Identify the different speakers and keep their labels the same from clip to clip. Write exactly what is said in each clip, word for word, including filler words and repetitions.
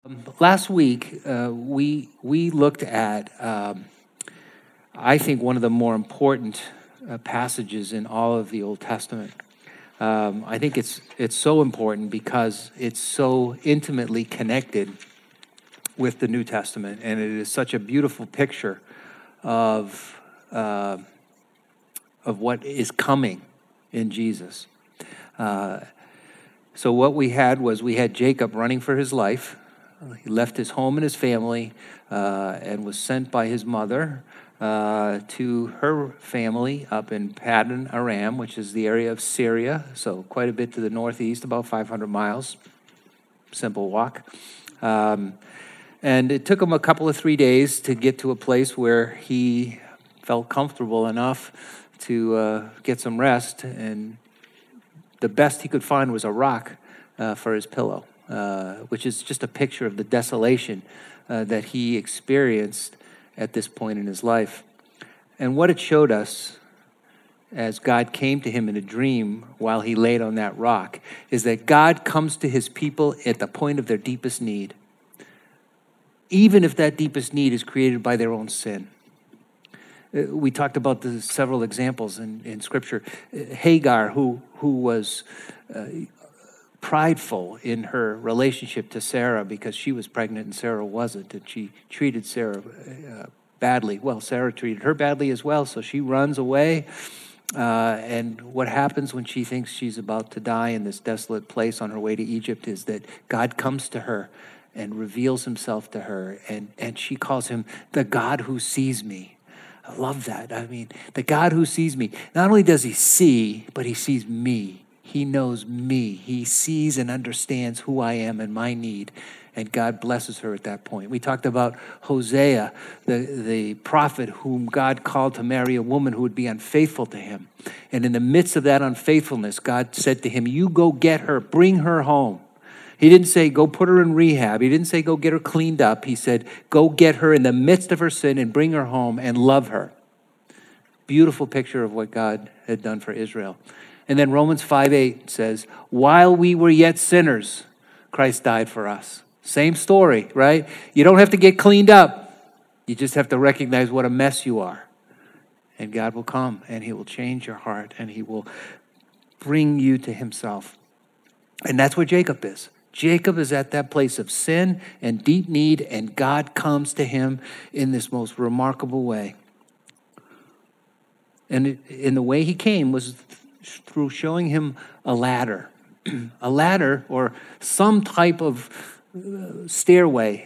Speaker 1: Um, Last week, uh, we we looked at, um, I think, one of the more important uh, passages in all of the Old Testament. Um, I think it's it's so important because it's so intimately connected with the New Testament, and it is such a beautiful picture of uh, of what is coming in Jesus. Uh, so what we had was we had Jacob running for his life. He left his home and his family uh, and was sent by his mother uh, to her family up in Paddan Aram, which is the area of Syria, so quite a bit to the northeast, about five hundred miles. Simple walk. Um, and it took him a couple of three days to get to a place where he felt comfortable enough to uh, get some rest, and the best he could find was a rock uh, for his pillow. Uh, which is just a picture of the desolation uh, that he experienced at this point in his life. And what it showed us as God came to him in a dream while he laid on that rock is that God comes to his people at the point of their deepest need, even if that deepest need is created by their own sin. Uh, We talked about the several examples in, in Scripture. Uh, Hagar, who, who was uh, prideful in her relationship to Sarah because she was pregnant and Sarah wasn't, and she treated Sarah uh, badly. Well, Sarah treated her badly as well, so she runs away. Uh, and what happens when she thinks she's about to die in this desolate place on her way to Egypt is that God comes to her and reveals himself to her, and, and she calls him the God who sees me. I love that. I mean, the God who sees me. Not only does he see, but he sees me. He knows me. He sees and understands who I am and my need. And God blesses her at that point. We talked about Hosea, the, the prophet whom God called to marry a woman who would be unfaithful to him. And in the midst of that unfaithfulness, God said to him, you go get her, bring her home. He didn't say, go put her in rehab. He didn't say, go get her cleaned up. He said, go get her in the midst of her sin and bring her home and love her. Beautiful picture of what God had done for Israel. And then Romans five eight says, while we were yet sinners, Christ died for us. Same story, right? You don't have to get cleaned up. You just have to recognize what a mess you are. And God will come and he will change your heart and he will bring you to himself. And that's where Jacob is. Jacob is at that place of sin and deep need, and God comes to him in this most remarkable way. And it, in the way he came was through showing him a ladder, a ladder or some type of uh, stairway,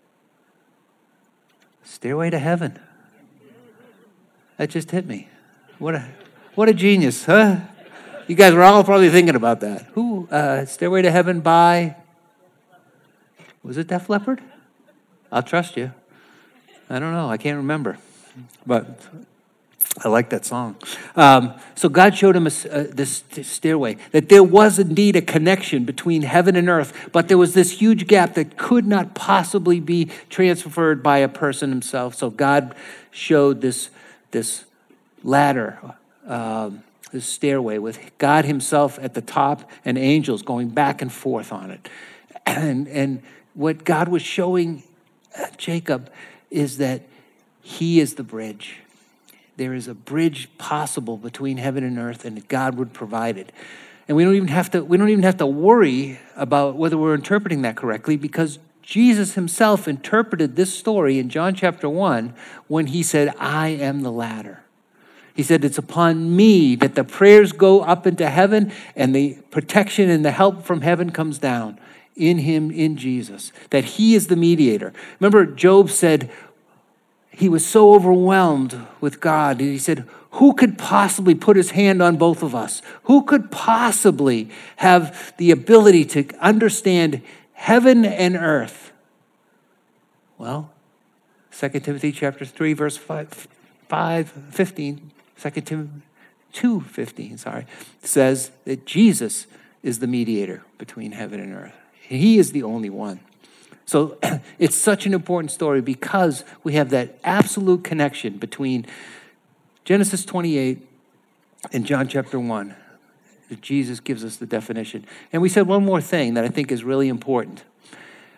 Speaker 1: stairway to heaven. That just hit me. What a, what a genius, huh? You guys were all probably thinking about that. Who, uh, Stairway to Heaven by, was it Def Leppard? I'll trust you. I don't know, I can't remember, but I like that song. Um, so God showed him a, uh, this stairway, that there was indeed a connection between heaven and earth, but there was this huge gap that could not possibly be transferred by a person himself. So God showed this, this ladder, um, this stairway with God himself at the top and angels going back and forth on it. And, and what God was showing Jacob is that he is the bridge. There is a bridge possible between heaven and earth, and God would provide it. And we don't even have to, we don't even have to worry about whether we're interpreting that correctly, because Jesus himself interpreted this story in John chapter one when he said, I am the ladder. He said, it's upon me that the prayers go up into heaven and the protection and the help from heaven comes down in him, in Jesus, that he is the mediator. Remember, Job said he was so overwhelmed with God. And he said, who could possibly put his hand on both of us? Who could possibly have the ability to understand heaven and earth? Well, Second Timothy chapter three, verse five, five fifteen. Second Timothy two fifteen, sorry, says that Jesus is the mediator between heaven and earth. He is the only one. So it's such an important story because we have that absolute connection between Genesis twenty-eight and John chapter one. That Jesus gives us the definition. And we said one more thing that I think is really important.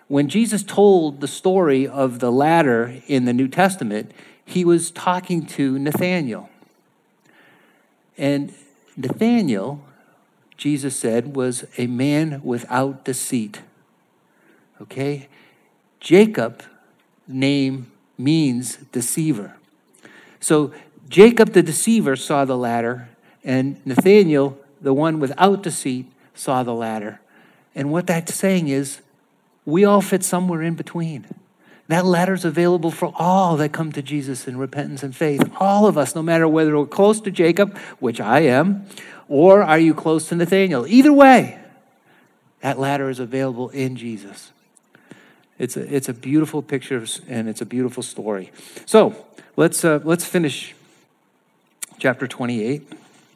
Speaker 1: when Jesus told the story of the ladder in the New Testament, he was talking to Nathanael. And Nathanael, Jesus said, was a man without deceit. Okay? Jacob, name means deceiver. So Jacob the deceiver saw the ladder, and Nathanael, the one without deceit, saw the ladder. And what that's saying is, we all fit somewhere in between. That ladder is available for all that come to Jesus in repentance and faith. All of us, no matter whether we're close to Jacob, which I am, or are you close to Nathanael. Either way, that ladder is available in Jesus. It's a, it's a beautiful picture, and it's a beautiful story. So let's uh, let's finish chapter twenty-eight.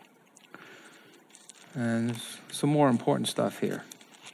Speaker 1: And there's some more important stuff here.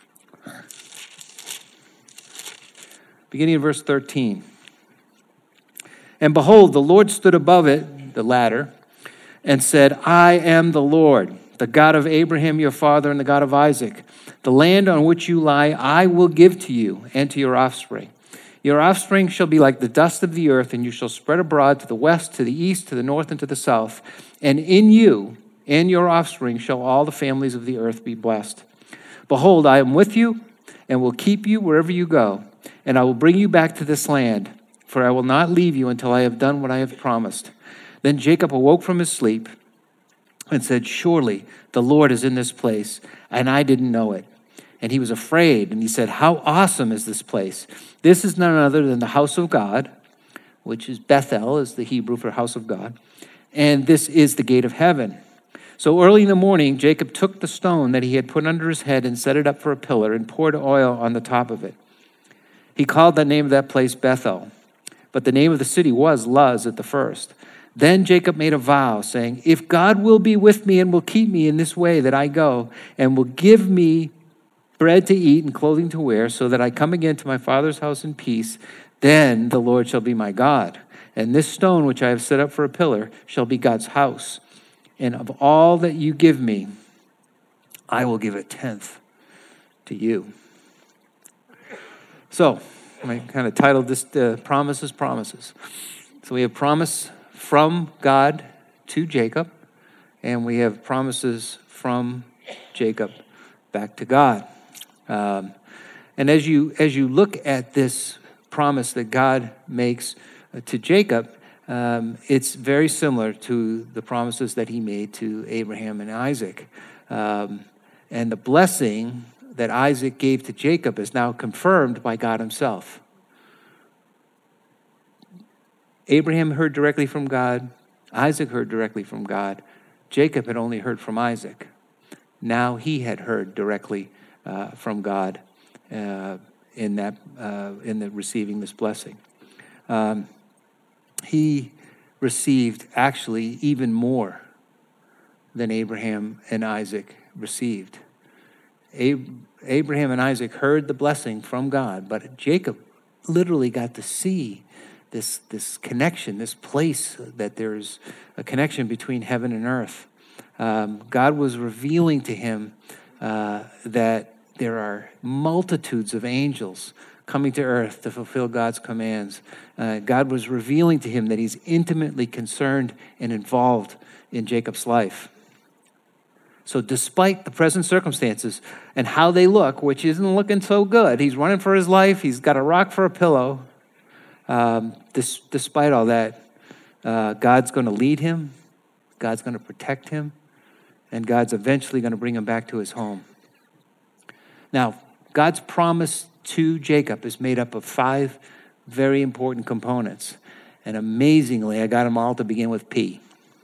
Speaker 1: Beginning in verse thirteen. And behold, the Lord stood above it, the ladder, and said, I am the Lord, the God of Abraham your father and the God of Isaac. The land on which you lie I will give to you and to your offspring. Your offspring shall be like the dust of the earth, and you shall spread abroad to the west, to the east, to the north, and to the south. And in you and your offspring shall all the families of the earth be blessed. Behold, I am with you and will keep you wherever you go, and I will bring you back to this land, for I will not leave you until I have done what I have promised. Then Jacob awoke from his sleep and said, surely the Lord is in this place, and I didn't know it. And he was afraid, and he said, how awesome is this place? This is none other than the house of God, which is Bethel, is the Hebrew for house of God, and this is the gate of heaven. So early in the morning, Jacob took the stone that he had put under his head and set it up for a pillar and poured oil on the top of it. He called the name of that place Bethel, but the name of the city was Luz at the first. Then Jacob made a vow, saying, if God will be with me and will keep me in this way that I go, and will give me bread to eat and clothing to wear, so that I come again to my father's house in peace, then the Lord shall be my God. And this stone which I have set up for a pillar shall be God's house. And of all that you give me, I will give a tenth to you. So, I kind of titled this uh, Promises, Promises. So we have promise from God to Jacob, and we have promises from Jacob back to God. Um, and as you as you look at this promise that God makes uh, to Jacob, um, it's very similar to the promises that he made to Abraham and Isaac. Um, and the blessing that Isaac gave to Jacob is now confirmed by God himself. Abraham heard directly from God. Isaac heard directly from God. Jacob had only heard from Isaac. Now he had heard directly uh, from God uh, in that uh, in the receiving this blessing. Um, he received actually even more than Abraham and Isaac received. Ab- Abraham and Isaac heard the blessing from God, but Jacob literally got to see this, this connection, this place that there's a connection between heaven and earth. Um, God was revealing to him uh, that there are multitudes of angels coming to earth to fulfill God's commands. Uh, God was revealing to him that he's intimately concerned and involved in Jacob's life. So despite the present circumstances and how they look, which isn't looking so good, he's running for his life, he's got a rock for a pillow. Um, this, despite all that, uh, God's going to lead him, God's going to protect him, and God's eventually going to bring him back to his home. Now, God's promise to Jacob is made up of five very important components. And amazingly, I got them all to begin with P.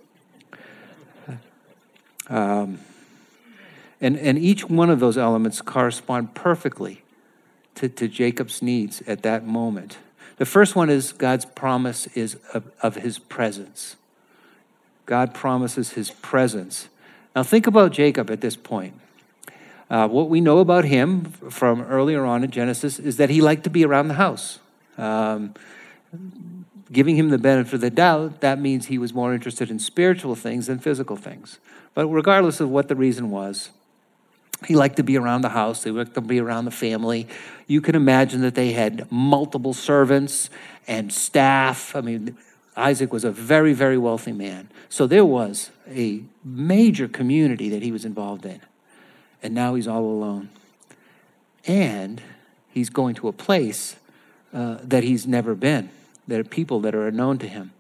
Speaker 1: Um, and, and each one of those elements correspond perfectly to, to Jacob's needs at that moment. The first one is God's promise is of, of his presence. God promises his presence. Now think about Jacob at this point. Uh, what we know about him from earlier on in Genesis is that he liked to be around the house. Um, giving him the benefit of the doubt, that means he was more interested in spiritual things than physical things. But regardless of what the reason was, He liked to be around the house. He liked to be around the family. You can imagine that they had multiple servants and staff. I mean, Isaac was a very, very wealthy man. So there was a major community that he was involved in. And now he's all alone. And he's going to a place uh, that he's never been. There are people that are unknown to him.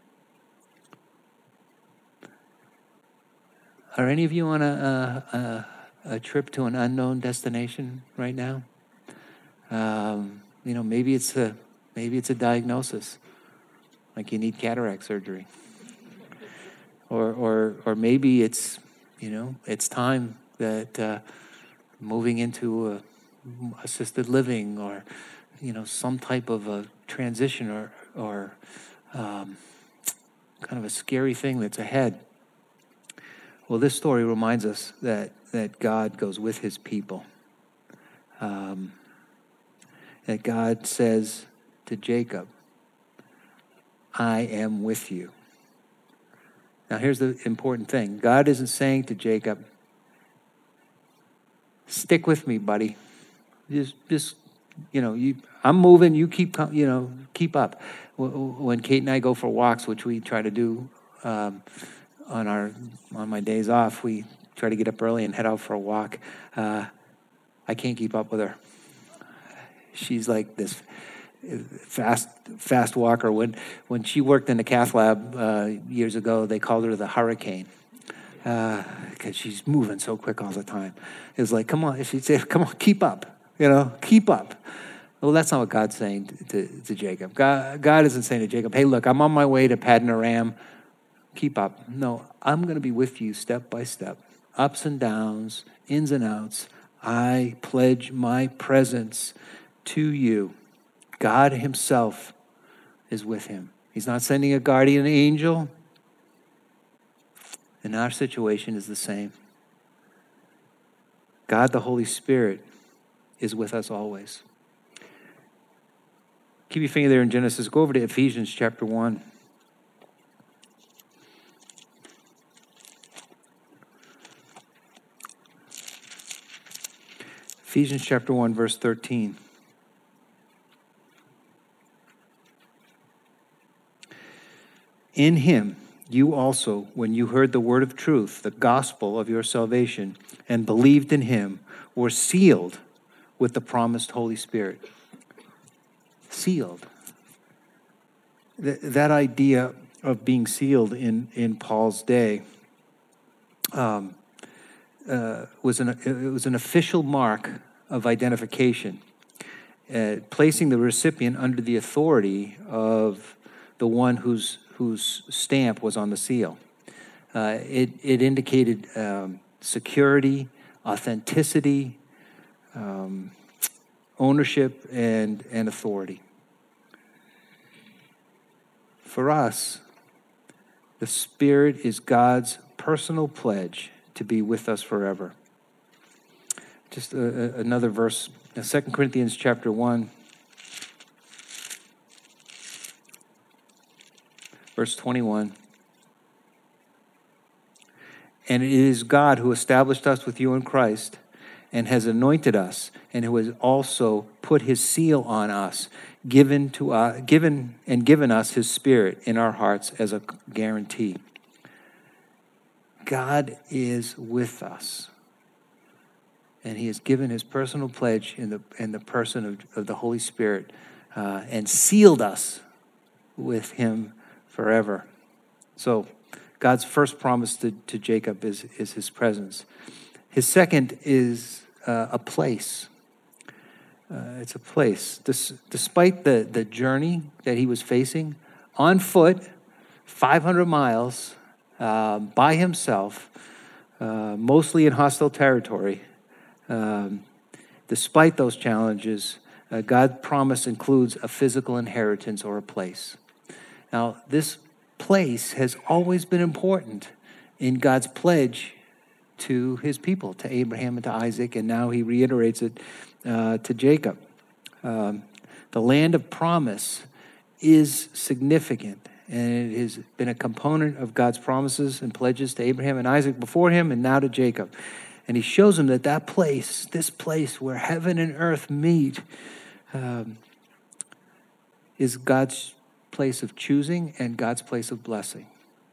Speaker 1: Are any of you on a, a, a a trip to an unknown destination right now? Um, you know, maybe it's a maybe it's a diagnosis, like you need cataract surgery, or or or maybe it's you know it's time that uh, moving into a assisted living, or you know some type of a transition, or or um, kind of a scary thing that's ahead. Well, this story reminds us that that God goes with his people. Um, that God says to Jacob, I am with you. Now, here's the important thing. God isn't saying to Jacob, stick with me, buddy. Just, just you know, you, I'm moving, you keep, you know, keep up. When Kate and I go for walks, which we try to do um, on our on my days off, we try to get up early and head out for a walk. Uh, I can't keep up with her. She's like this fast fast walker. When when she worked in the cath lab uh, years ago, they called her the Hurricane because uh, she's moving so quick all the time. It was like, come on. She'd say, come on, keep up. You know, keep up. Well, that's not what God's saying to, to, to Jacob. God, God isn't saying to Jacob, hey, look, I'm on my way to Paddan Aram. Keep up. No, I'm going to be with you step by step. Ups and downs, ins and outs. I pledge my presence to you. God himself is with him. He's not sending a guardian angel. And our situation is the same. God, the Holy Spirit, is with us always. Keep your finger there in Genesis. Go over to Ephesians chapter one. Ephesians chapter one, verse thirteen. In him, you also, when you heard the word of truth, the gospel of your salvation, and believed in him, were sealed with the promised Holy Spirit. Sealed. Th- that idea of being sealed in, in Paul's day um, uh, was an it was an official mark of identification, uh, placing the recipient under the authority of the one whose whose stamp was on the seal. Uh, it it indicated um, security, authenticity, um, ownership, and and authority. For us, the Spirit is God's personal pledge to be with us forever. Just a, a, another verse, Second Corinthians chapter one, verse twenty-one. And it is God who established us with you in Christ and has anointed us, and who has also put his seal on us, given to uh, given and given us his Spirit in our hearts as a guarantee. God is with us, and he has given his personal pledge in the in the person of, of the Holy Spirit, uh, and sealed us with him forever. So God's first promise to, to Jacob is, is his presence. His second is uh, a place. Uh, it's a place. This, despite the, the journey that he was facing, on foot, five hundred miles, uh, by himself, uh, mostly in hostile territory, um, despite those challenges, uh, God's promise includes a physical inheritance or a place. Now, this place has always been important in God's pledge to his people, to Abraham and to Isaac, and now he reiterates it uh, to Jacob. Um, the land of promise is significant, and it has been a component of God's promises and pledges to Abraham and Isaac before him, and now to Jacob. And he shows him that that place, this place where heaven and earth meet, um, is God's place of choosing and God's place of blessing.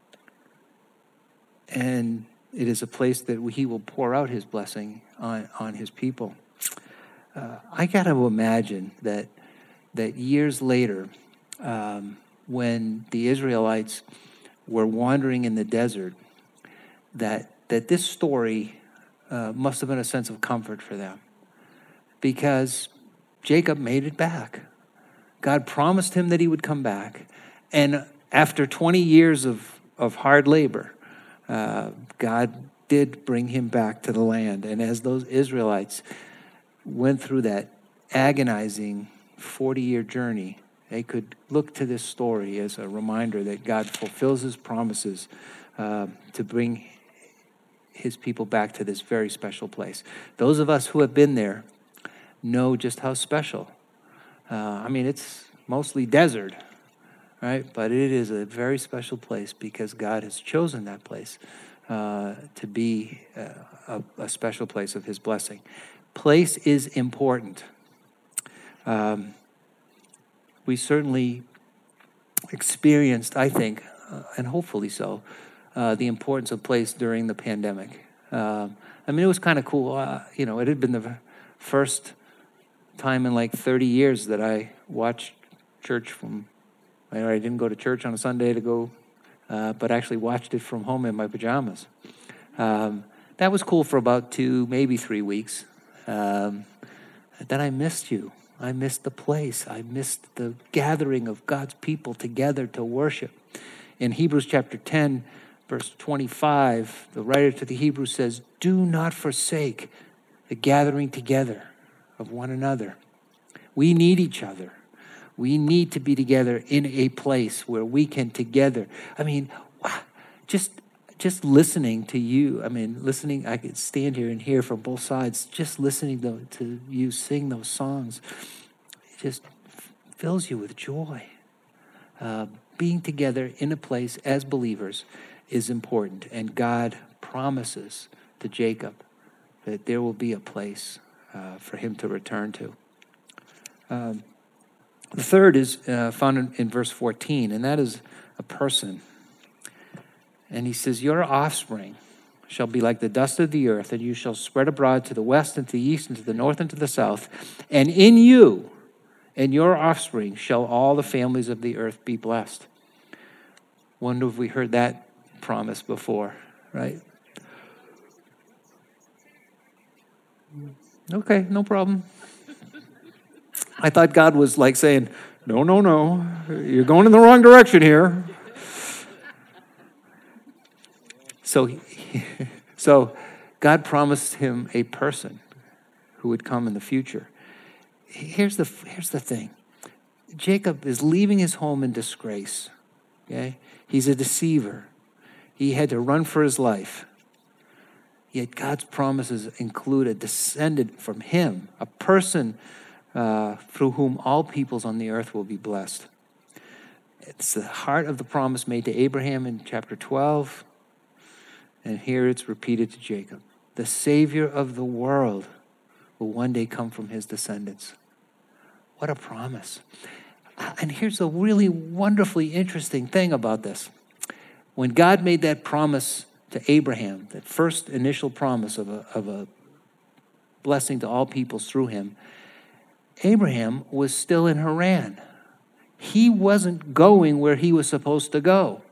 Speaker 1: And it is a place that he will pour out his blessing on, on his people. Uh, I got to imagine that that years later, um, when the Israelites were wandering in the desert, that that this story uh, must have been a sense of comfort for them, because Jacob made it back. God promised him that he would come back, and after twenty years of, of hard labor, uh, God did bring him back to the land. And as those Israelites went through that agonizing forty-year journey, they could look to this story as a reminder that God fulfills his promises uh, to bring his people back to this very special place. Those of us who have been there know just how special. Uh, I mean, it's mostly desert, right? But it is a very special place because God has chosen that place uh, to be uh, a, a special place of his blessing. Place is important. Um, we certainly experienced, I think, uh, and hopefully so, uh, the importance of place during the pandemic. Um, I mean, it was kind of cool. Uh, you know, it had been the first time in like thirty years that I watched church from, I didn't go to church on a Sunday to go, uh, but actually watched it from home in my pajamas. Um, that was cool for about two, maybe three weeks. Um, then I missed you. I missed the place. I missed the gathering of God's people together to worship. In Hebrews chapter ten, verse twenty-five, the writer to the Hebrews says, "Do not forsake the gathering together of one another." We need each other. We need to be together in a place where we can together. I mean, just just listening to you. I mean, listening, I could stand here and hear from both sides. Just listening to, to you sing those songs, it just fills you with joy. Uh, being together in a place as believers is important. And God promises to Jacob that there will be a place uh, for him to return to. Um, the third is uh, found in, in verse fourteen, and that is a person. And he says, "Your offspring shall be like the dust of the earth, and you shall spread abroad to the west and to the east and to the north and to the south. And in you and your offspring shall all the families of the earth be blessed." Wonder if we heard that promise before, right? Okay, no problem. I thought God was like saying, no, no, no, you're going in the wrong direction here. So, so God promised him a person who would come in the future. Here's the, here's the thing. Jacob is leaving his home in disgrace. Okay? He's a deceiver. He had to run for his life. Yet God's promises include a descendant from him, a person uh, through whom all peoples on the earth will be blessed. It's the heart of the promise made to Abraham in chapter twelve. And here it's repeated to Jacob. The Savior of the world will one day come from his descendants. What a promise. And here's a really wonderfully interesting thing about this. When God made that promise to Abraham, that first initial promise of a, of a blessing to all peoples through him, Abraham was still in Haran. He wasn't going where he was supposed to go.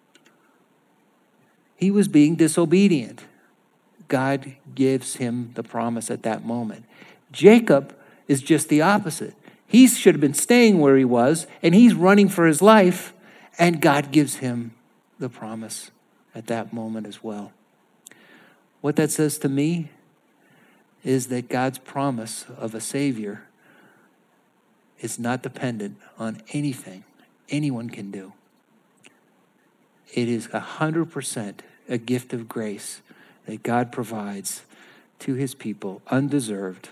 Speaker 1: He was being disobedient. God gives him the promise at that moment. Jacob is just the opposite. He should have been staying where he was, and he's running for his life, and God gives him the promise at that moment as well. What that says to me is that God's promise of a Savior is not dependent on anything anyone can do. It is one hundred percent a gift of grace that God provides to his people, undeserved.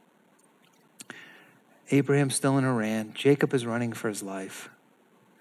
Speaker 1: Abraham's still in Haran. Jacob is running for his life.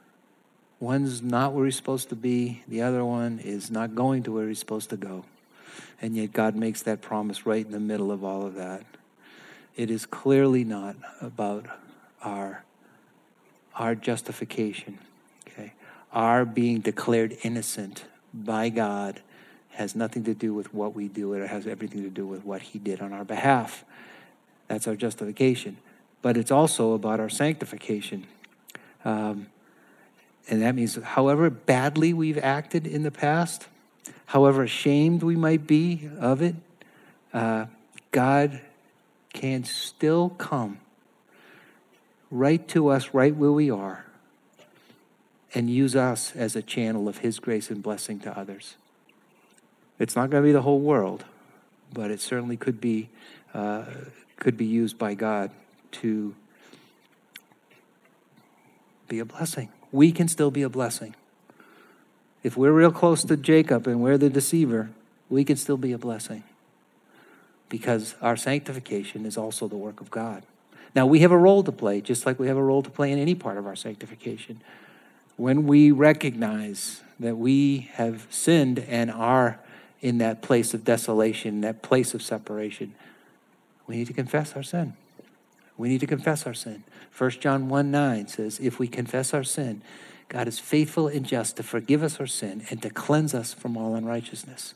Speaker 1: One's not where he's supposed to be. The other one is not going to where he's supposed to go. And yet God makes that promise right in the middle of all of that. It is clearly not about our, our justification. Okay? Our being declared innocent by God has nothing to do with what we do. It has everything to do with what he did on our behalf. That's our justification. But it's also about our sanctification. Um, and that means however badly we've acted in the past, however ashamed we might be of it, uh, God can still come right to us, right where we are, and use us as a channel of his grace and blessing to others. It's not going to be the whole world, but it certainly could be uh, could be used by God to be a blessing. We can still be a blessing. If we're real close to Jacob and we're the deceiver, we can still be a blessing because our sanctification is also the work of God. Now, we have a role to play, just like we have a role to play in any part of our sanctification. When we recognize that we have sinned and are in that place of desolation, that place of separation, we need to confess our sin. We need to confess our sin. First John one nine says, if we confess our sin, God is faithful and just to forgive us our sin and to cleanse us from all unrighteousness.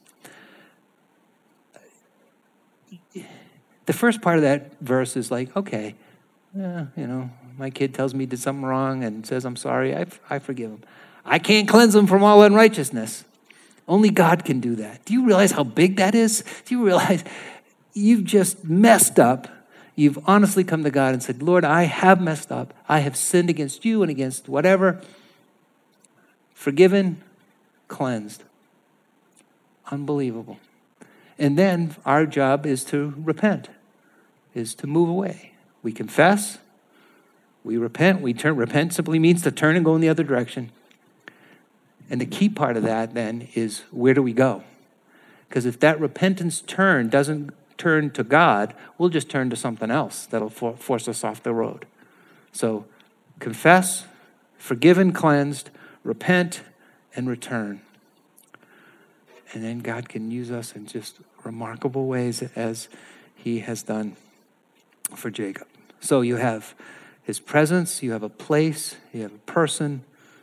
Speaker 1: The first part of that verse is like, okay, yeah, you know, my kid tells me he did something wrong and says, I'm sorry, I, I forgive him. I can't cleanse him from all unrighteousness. Only God can do that. Do you realize how big that is? Do you realize you've just messed up? You've honestly come to God and said, Lord, I have messed up. I have sinned against you and against whatever. Forgiven, cleansed. Unbelievable. And then our job is to repent, is to move away. We confess, we repent. We turn. Repent simply means to turn and go in the other direction. And the key part of that then is, where do we go? Because if that repentance turn doesn't turn to God, we'll just turn to something else that'll for, force us off the road. So confess, forgiven, cleansed, repent, and return. And then God can use us in just remarkable ways as he has done for Jacob. So you have his presence, you have a place, you have a person.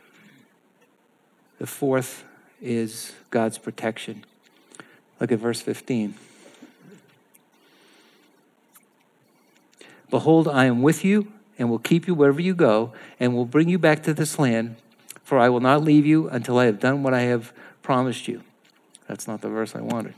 Speaker 1: The fourth is God's protection. Look at verse fifteen. Behold, I am with you and will keep you wherever you go and will bring you back to this land, for I will not leave you until I have done what I have promised you. That's not the verse I wanted.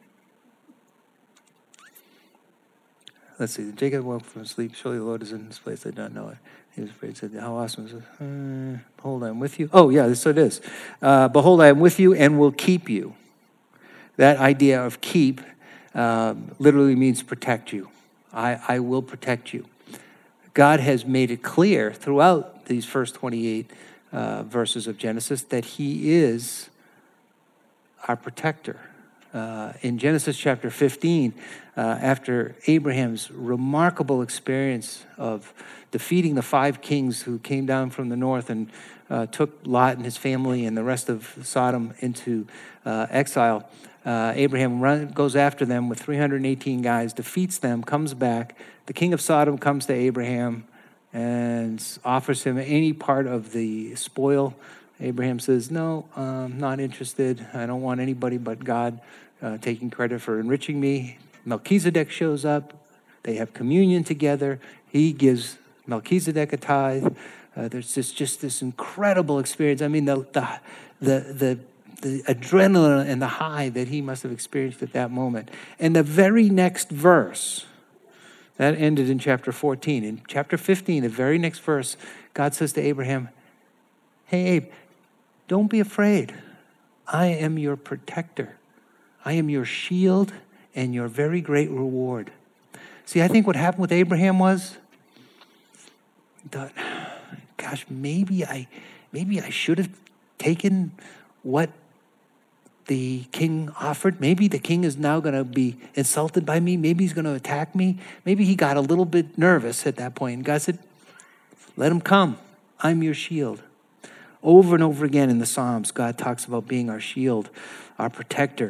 Speaker 1: Let's see. Jacob woke from sleep. Surely the Lord is in this place. I did not know it. He was afraid. Said, how awesome is it? Uh, behold, I am with you. Oh, yeah, so it is. Uh, Behold, I am with you and will keep you. That idea of keep uh, literally means protect you. I, I will protect you. God has made it clear throughout these first twenty-eight uh, verses of Genesis that he is our protector. Uh, in Genesis chapter fifteen, uh, after Abraham's remarkable experience of defeating the five kings who came down from the north and uh, took Lot and his family and the rest of Sodom into uh, exile, uh, Abraham run, goes after them with three hundred eighteen guys, defeats them, comes back. The king of Sodom comes to Abraham and offers him any part of the spoil. Abraham says, no, I'm not interested. I don't want anybody but God uh, taking credit for enriching me. Melchizedek shows up. They have communion together. He gives Melchizedek a tithe. Uh, there's just, just this incredible experience. I mean, the, the, the, the, the adrenaline and the high that he must have experienced at that moment. And the very next verse, that ended in chapter fourteen. In chapter fifteen, the very next verse, God says to Abraham, hey, Abe, don't be afraid. I am your protector. I am your shield and your very great reward. See, I think what happened with Abraham was, he thought, gosh, maybe I, maybe I should have taken what the king offered. Maybe the king is now going to be insulted by me. Maybe he's going to attack me. Maybe he got a little bit nervous at that point. And God said, let him come. I'm your shield. Over and over again in the Psalms, God talks about being our shield, our protector.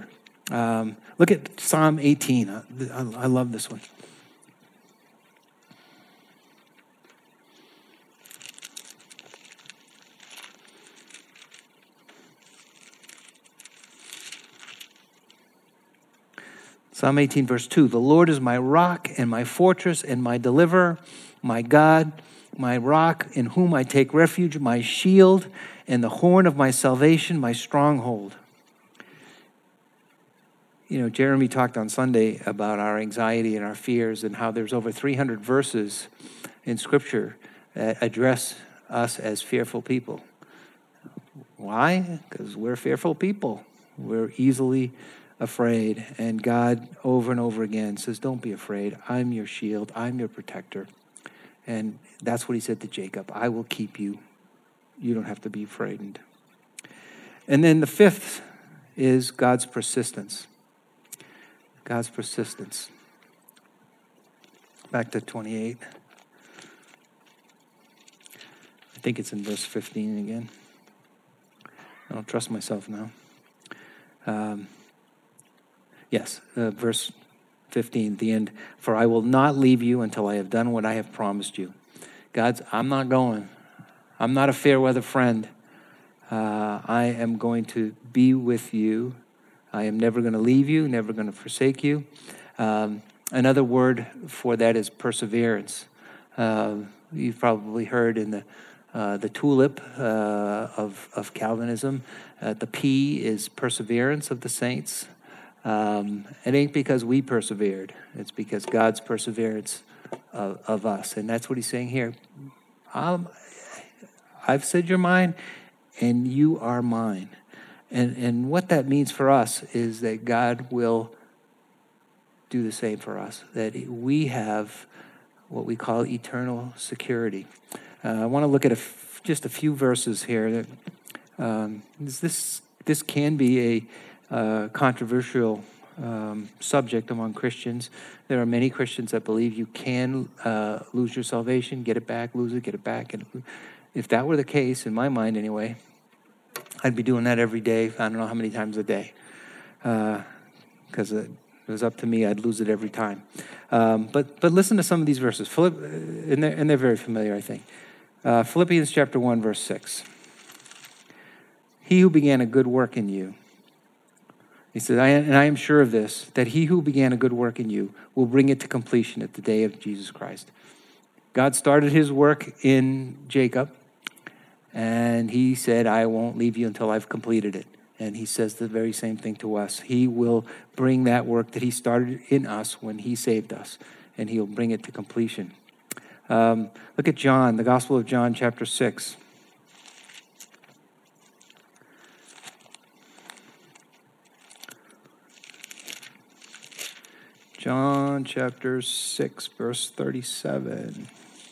Speaker 1: Um, look at Psalm eighteen. I, I, I love this one. Psalm eighteen, verse two, the Lord is my rock and my fortress and my deliverer, my God, my rock in whom I take refuge, my shield and the horn of my salvation, my stronghold. You know, Jeremy talked on Sunday about our anxiety and our fears and how there's over three hundred verses in Scripture that address us as fearful people. Why? Because we're fearful people. We're easily afraid. And God, over and over again, says, don't be afraid. I'm your shield. I'm your protector. And that's what he said to Jacob. I will keep you. You don't have to be frightened. And then the fifth is God's persistence. God's persistence. Back to twenty-eight. I think it's in verse fifteen again. I don't trust myself now. Um, yes, uh, verse fifteen, the end. For I will not leave you until I have done what I have promised you. God's, I'm not going. I'm not a fair weather friend. Uh, I am going to be with you. I am never going to leave you, never going to forsake you. Um, another word for that is perseverance. Uh, you've probably heard in the uh, the tulip uh, of of Calvinism, uh, the P is perseverance of the saints. Um, it ain't because we persevered; it's because God's perseverance of, of us, and that's what he's saying here. Um, I've said you're mine, and you are mine. And and what that means for us is that God will do the same for us, that we have what we call eternal security. Uh, I want to look at a f- just a few verses here. That um, this this can be a uh, controversial um, subject among Christians. There are many Christians that believe you can uh, lose your salvation, get it back, lose it, get it back. And if that were the case, in my mind anyway, I'd be doing that every day. I don't know how many times a day. Because uh, it was up to me, I'd lose it every time. Um, but but listen to some of these verses. Philipp, and, they're, and they're very familiar, I think. Uh, Philippians chapter one, verse six. He who began a good work in you. He said, I, and I am sure of this, that he who began a good work in you will bring it to completion at the day of Jesus Christ. God started his work in Jacob. And he said, I won't leave you until I've completed it. And he says the very same thing to us. He will bring that work that he started in us when he saved us, and he'll bring it to completion. Um, look at John, the Gospel of John, chapter six. John chapter six, verse thirty-seven.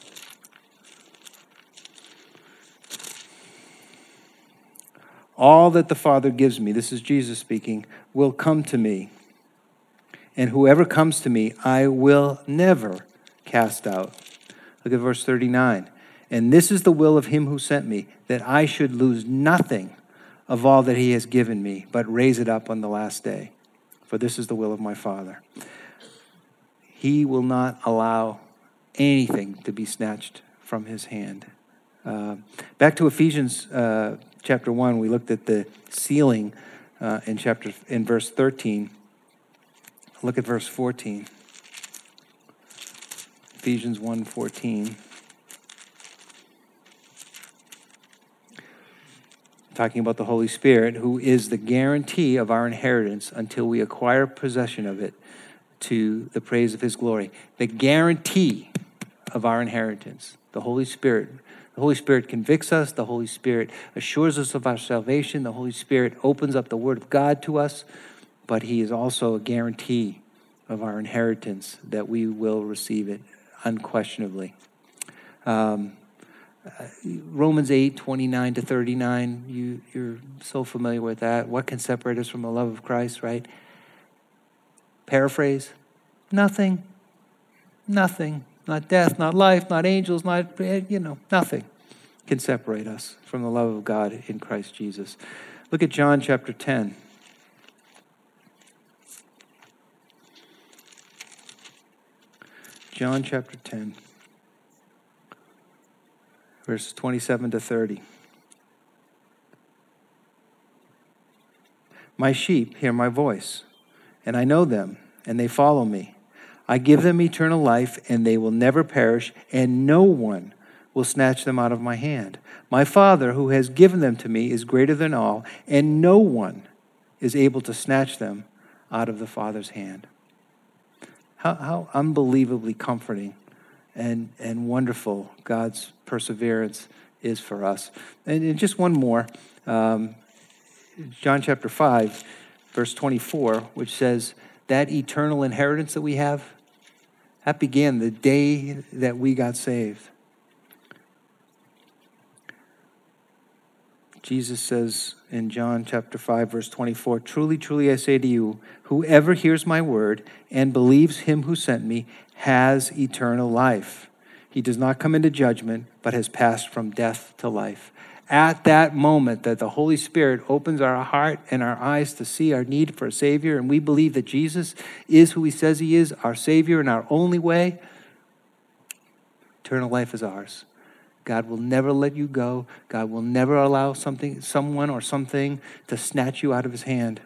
Speaker 1: All that the Father gives me, this is Jesus speaking, will come to me. And whoever comes to me, I will never cast out. Look at verse thirty-nine. And this is the will of him who sent me, that I should lose nothing of all that he has given me, but raise it up on the last day. For this is the will of my Father. He will not allow anything to be snatched from his hand. Uh, back to Ephesians uh, chapter one, we looked at the sealing uh, in chapter in verse thirteen. Look at verse fourteen. Ephesians one fourteen. Talking about the Holy Spirit, who is the guarantee of our inheritance until we acquire possession of it to the praise of his glory. The guarantee of our inheritance, the Holy Spirit. The Holy Spirit convicts us. The Holy Spirit assures us of our salvation. The Holy Spirit opens up the Word of God to us. But he is also a guarantee of our inheritance, that we will receive it unquestionably. Um, Romans eight, twenty-nine to thirty-nine, you, you're so familiar with that. What can separate us from the love of Christ, right? Paraphrase, nothing, nothing. Not death, not life, not angels, not, you know, nothing can separate us from the love of God in Christ Jesus. Look at John chapter ten. John chapter ten, verses twenty-seven to thirty. My sheep hear my voice, and I know them, and they follow me. I give them eternal life, and they will never perish, and no one will snatch them out of my hand. My Father, who has given them to me, is greater than all, and no one is able to snatch them out of the Father's hand. How, how unbelievably comforting and, and wonderful God's perseverance is for us. And, and just one more, um, John chapter five, verse twenty-four, which says, that eternal inheritance that we have, that began the day that we got saved. Jesus says in John chapter five, verse twenty-four, truly, truly, I say to you, whoever hears my word and believes him who sent me has eternal life. He does not come into judgment, but has passed from death to life. At that moment that the Holy Spirit opens our heart and our eyes to see our need for a Savior, and we believe that Jesus is who he says he is, our Savior and our only way, eternal life is ours. God will never let you go. God will never allow something, someone or something to snatch you out of his hand.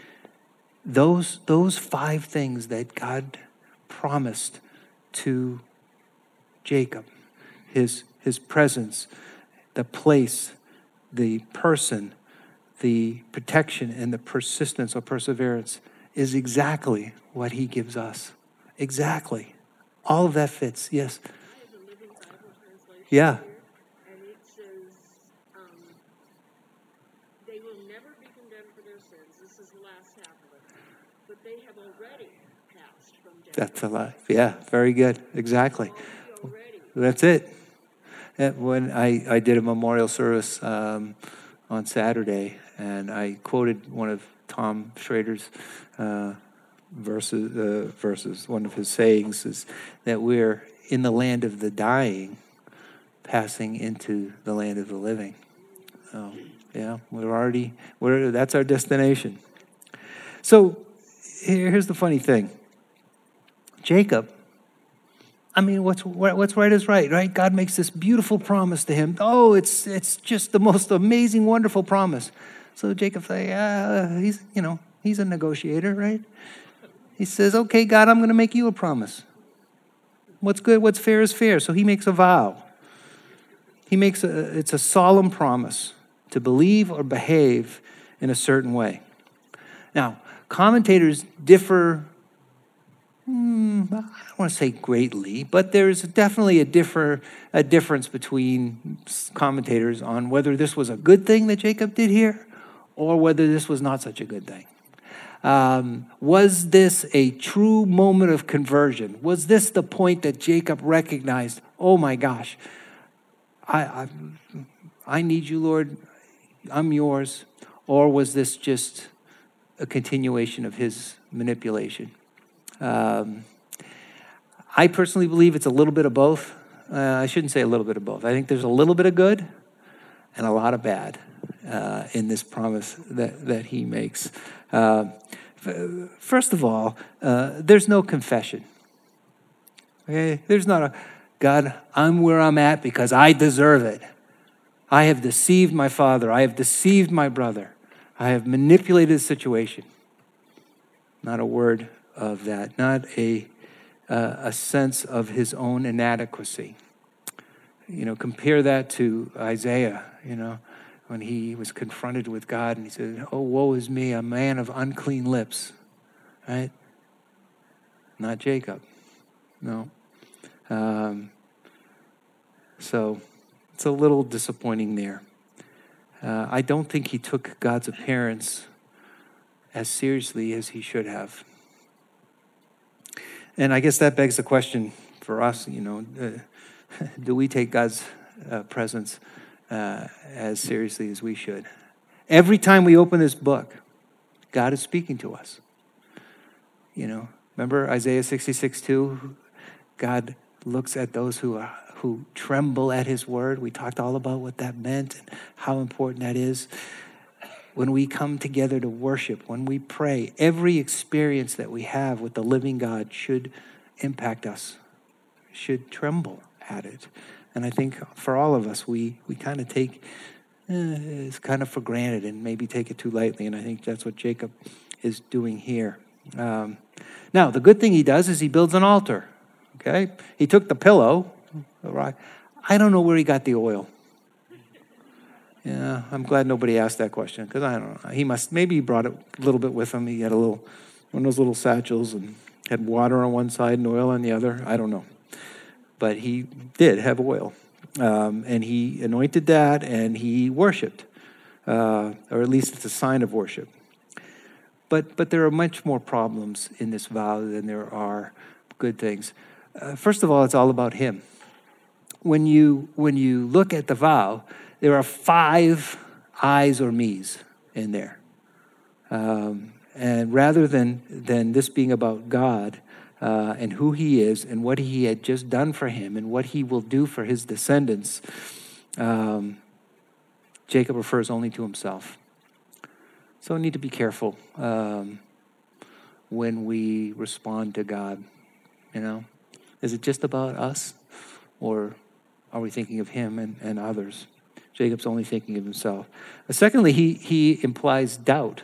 Speaker 1: Those, those five things that God promised to Jacob, his, his presence, the place, the person, the protection, and the persistence or perseverance is exactly what he gives us. Exactly. All of that fits. Yes.
Speaker 2: I have the Living Bible translation
Speaker 1: Yeah.
Speaker 2: here, and it says, um, they will never be condemned for their sins. This is the last half of it. But they have already passed from death.
Speaker 1: That's a lot. Yeah, very good. Exactly.
Speaker 2: Already.
Speaker 1: That's it. And when I, I did a memorial service um, on Saturday, and I quoted one of Tom Schrader's uh, verses, uh, verses, one of his sayings is that we're in the land of the dying, passing into the land of the living. So, yeah, we're already, we're, that's our destination. So here, here's the funny thing. Jacob, I mean, what's what's right is right, right? God makes this beautiful promise to him. Oh, it's it's just the most amazing, wonderful promise. So Jacob's like, uh, he's you know he's a negotiator, right? He says, okay, God, I'm going to make you a promise. What's good, what's fair is fair. So he makes a vow. He makes a it's a solemn promise to believe or behave in a certain way. Now, commentators differ. Hmm, I don't want to say greatly, but there's definitely a differ a difference between commentators on whether this was a good thing that Jacob did here, or whether this was not such a good thing. Um, was this a true moment of conversion? Was this the point that Jacob recognized? Oh my gosh, I I, I need you, Lord. I'm yours. Or was this just a continuation of his manipulation? Um, I personally believe it's a little bit of both. Uh, I shouldn't say a little bit of both. I think there's a little bit of good and a lot of bad uh, in this promise that, that he makes. Uh, f- first of all, uh, there's no confession. Okay? There's not a, God, I'm where I'm at because I deserve it. I have deceived my father. I have deceived my brother. I have manipulated the situation. Not a word of that, not a uh, a sense of his own inadequacy. You know, compare that to Isaiah, you know, when he was confronted with God and he said, oh, woe is me, a man of unclean lips, right? Not Jacob, no. Um, so it's a little disappointing there. Uh, I don't think he took God's appearance as seriously as he should have. And I guess that begs the question for us, you know, uh, do we take God's uh, presence uh, as seriously as we should? Every time we open this book, God is speaking to us. You know, remember Isaiah sixty-six two? God looks at those who are, who tremble at his word. We talked all about what that meant and how important that is. When we come together to worship, when we pray, every experience that we have with the living God should impact us. should tremble at it. And I think for all of us, we, we kind of take eh, it's kind of for granted and maybe take it too lightly. And I think that's what Jacob is doing here. Um, now, the good thing he does is he builds an altar. Okay? He took the pillow, the rock. I don't know where he got the oil. Yeah, I'm glad nobody asked that question because I don't know. He must, maybe he brought it a little bit with him. He had a little, one of those little satchels and had water on one side and oil on the other. I don't know. But he did have oil. Um, and he anointed that and he worshiped. Uh, or at least it's a sign of worship. But but there are much more problems in this vow than there are good things. Uh, first of all, it's all about him. When you when you look at the vow, there are five I's or me's in there. Um, and rather than, than this being about God uh, and who he is and what he had just done for him and what he will do for his descendants, um, Jacob refers only to himself. So we need to be careful um, when we respond to God. You know, is it just about us, or are we thinking of him and, and others? Jacob's only thinking of himself. Uh, secondly, he he implies doubt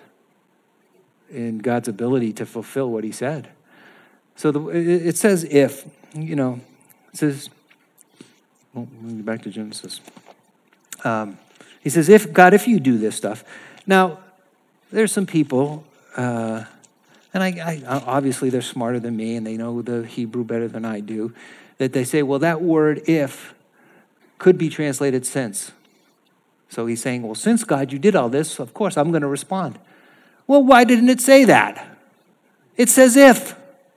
Speaker 1: in God's ability to fulfill what he said. So the, it, it says if, you know, it says, well, let me get back to Genesis. Um, he says, if, God, if you do this stuff. Now, there's some people, uh, and I, I obviously they're smarter than me and they know the Hebrew better than I do, that they say, well, that word if could be translated since. So he's saying, well, since God, you did all this, of course, I'm going to respond. Well, why didn't it say that? It says if.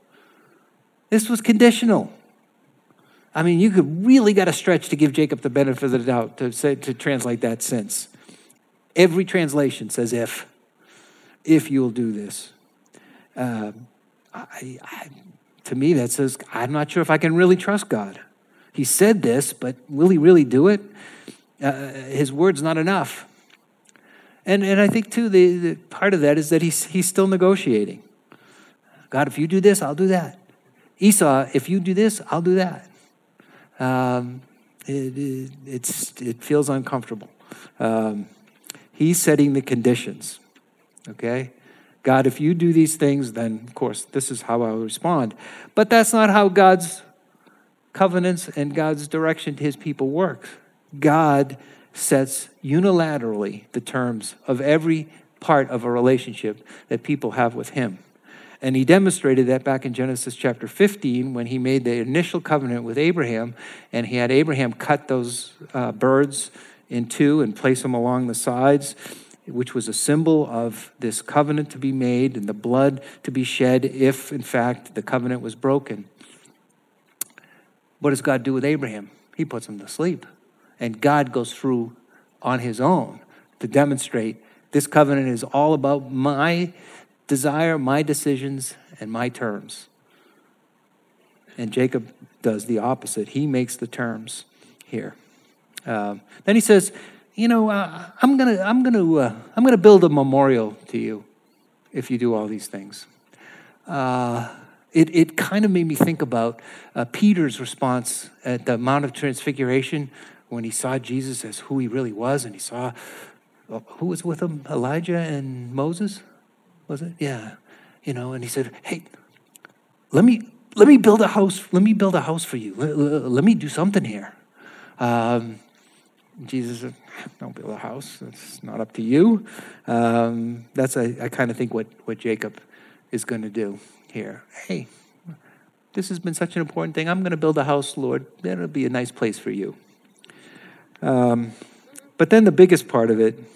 Speaker 1: This was conditional. I mean, you could really got to stretch to give Jacob the benefit of the doubt to say to translate that since. Every translation says if. If you'll do this. Uh, I, I, to me, that says, I'm not sure if I can really trust God. He said this, but will he really do it? Uh, his word's not enough. And and I think, too, the, the part of that is that he's, he's still negotiating. God, if you do this, I'll do that. Esau, if you do this, I'll do that. Um, it, it, it's, it feels uncomfortable. Um, he's setting the conditions, okay? God, if you do these things, then, of course, this is how I will respond. But that's not how God's covenants and God's direction to his people works. God sets unilaterally the terms of every part of a relationship that people have with him. And he demonstrated that back in Genesis chapter fifteen when he made the initial covenant with Abraham, and he had Abraham cut those uh, birds in two and place them along the sides, which was a symbol of this covenant to be made and the blood to be shed if, in fact, the covenant was broken. What does God do with Abraham? He puts him to sleep. And God goes through on his own to demonstrate this covenant is all about my desire, my decisions, and my terms. And Jacob does the opposite. He makes the terms here. Um, then he says, you know, uh, I'm gonna, I'm gonna, uh, I'm gonna build a memorial to you if you do all these things. Uh, it it kind of made me think about uh, Peter's response at the Mount of Transfiguration when he saw Jesus as who he really was, and he saw uh, who was with him, Elijah and Moses, was it? Yeah, you know, and he said, "Hey, let me let me build a house. Let me build a house for you. Let, let, let me do something here." Um, Jesus said, don't build a house. It's not up to you. Um, that's, I, I kind of think what, what Jacob is going to do here. Hey, this has been such an important thing. I'm going to build a house, Lord. That'll be a nice place for you. Um, but then the biggest part of it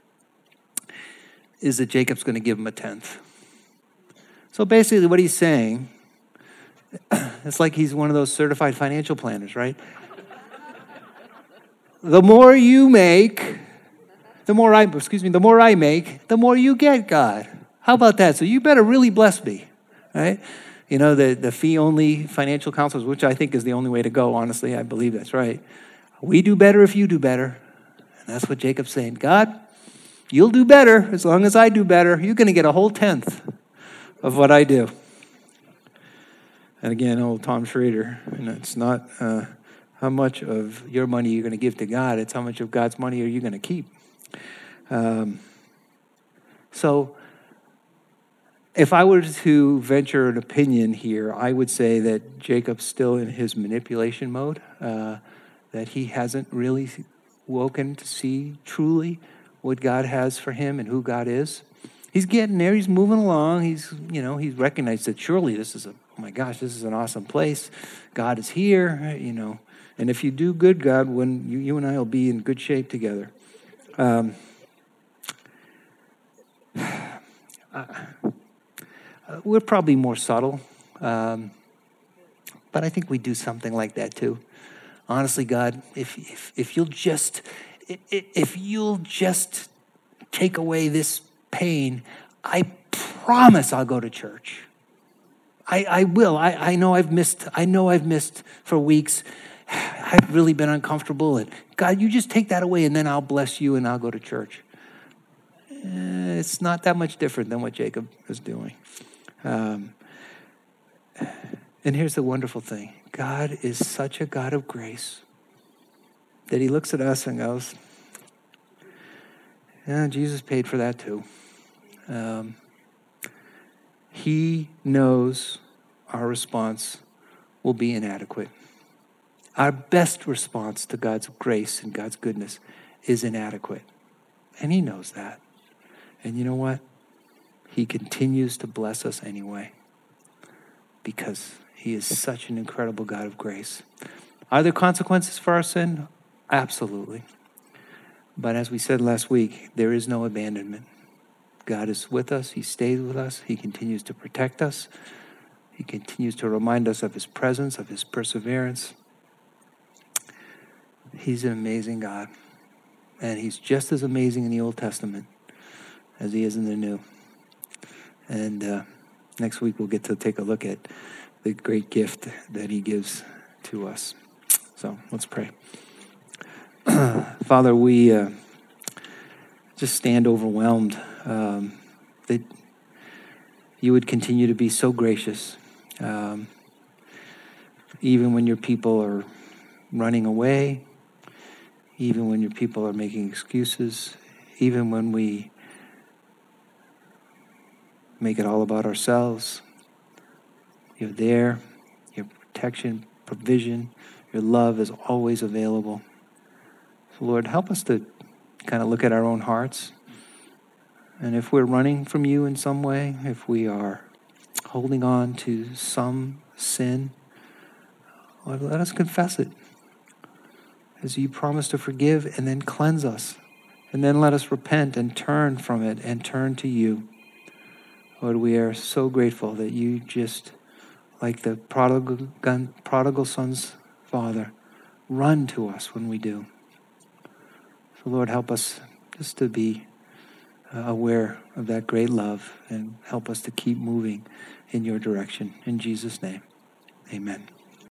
Speaker 1: is that Jacob's going to give him a tenth. So basically what he's saying, it's like he's one of those certified financial planners, right? The more you make, the more I, excuse me, the more I make, the more you get, God. How about that? So you better really bless me, right? You know, the, the fee-only financial counselors, which I think is the only way to go, honestly. I believe that's right. We do better if you do better. And that's what Jacob's saying. God, you'll do better as long as I do better. You're going to get a whole tenth of what I do. And again, old Tom Schrader, and it's not uh, how much of your money you're going to give to God, it's how much of God's money are you going to keep. Um, so if I were to venture an opinion here, I would say that Jacob's still in his manipulation mode, uh, that he hasn't really woken to see truly what God has for him and who God is. He's getting there. He's moving along. He's, you know, he's recognized that surely this is a, oh my gosh, this is an awesome place. God is here, you know. And if you do good, God, when you, you and I will be in good shape together. Um, uh, we're probably more subtle, um, but I think we do something like that too. Honestly, God, if if, if you'll just if you'll just take away this pain, I promise I'll go to church. I, I will. I, I know I've missed. I know I've missed for weeks. I've really been uncomfortable. And God, you just take that away, and then I'll bless you, and I'll go to church. Eh, it's not that much different than what Jacob is doing. Um, and here's the wonderful thing: God is such a God of grace that He looks at us and goes, "Yeah, Jesus paid for that too." Um, he knows our response will be inadequate. Our best response to God's grace and God's goodness is inadequate. And He knows that. And you know what? He continues to bless us anyway because He is such an incredible God of grace. Are there consequences for our sin? Absolutely. But as we said last week, there is no abandonment. God is with us. He stays with us. He continues to protect us. He continues to remind us of His presence, of His perseverance. He's an amazing God. And He's just as amazing in the Old Testament as He is in the New. And uh, next week we'll get to take a look at the great gift that He gives to us. So let's pray. Father, we uh, just stand overwhelmed um, that You would continue to be so gracious, um, even when Your people are running away, even when Your people are making excuses, even when we make it all about ourselves. You're there. Your protection, provision, Your love is always available. So Lord, help us to kind of look at our own hearts. And if we're running from You in some way, if we are holding on to some sin, Lord, let us confess it. As You promise to forgive and then cleanse us. And then let us repent and turn from it and turn to You. Lord, we are so grateful that You just, like the prodigal, prodigal son's father, run to us when we do. So Lord, help us just to be uh, aware of that great love and help us to keep moving in Your direction. In Jesus' name, amen.